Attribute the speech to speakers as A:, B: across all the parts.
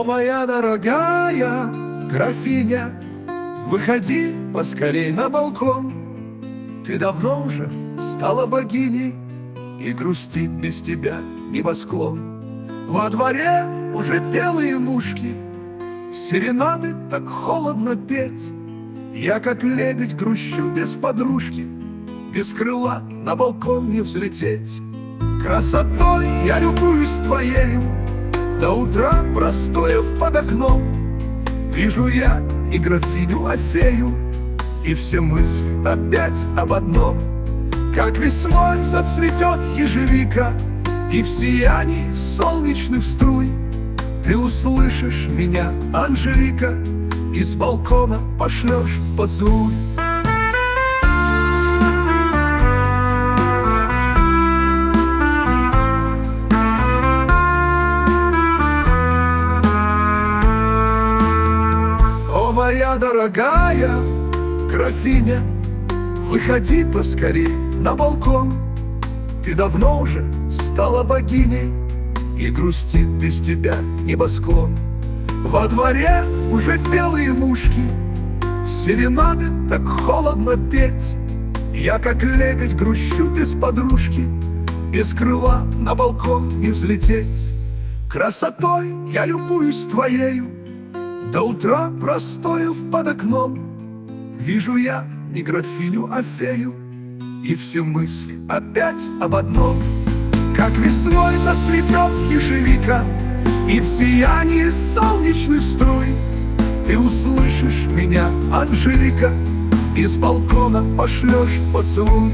A: моя дорогая графиня, выходи поскорей на балкон. Ты давно уже стала богиней, и грустит без тебя небосклон. Во дворе уже белые мушки, серенады так холодно петь. Я, как лебедь, грущу без подружки, без крыла на балкон не взлететь. Красотой я любуюсь твоею, до утра простояв под окном. Вижу я и графиню Офею, и все мысли опять об одном. Как весной зацветет ежевика, и в сиянии солнечных струй ты услышишь меня, Анжелика, и с балкона пошлешь поцелуй. О, моя дорогая графиня, выходи поскорей на балкон. Ты давно уже стала богиней, и грустит без тебя небосклон. Во дворе уже белые мушки, серенады так холодно петь. Я, как лебедь, грущу без подружки, без крыла на балкон не взлететь. Красотой я любуюсь твоею, до утра простояв под окном. Вижу я не графиню Офею, и все мысли опять об одном. Как весной зацветет ежевика, и в сиянии солнечных струй ты услышишь меня, Анжелика, и с балкона пошлешь поцелуй.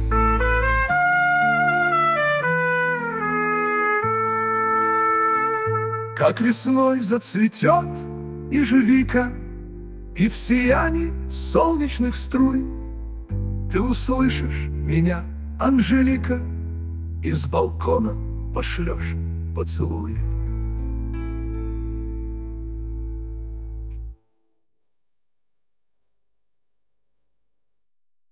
A: Как весной зацветет ежевика, и в сиянии солнечных струй ты услышишь меня, Анжелика, и с балкона пошлешь поцелуй.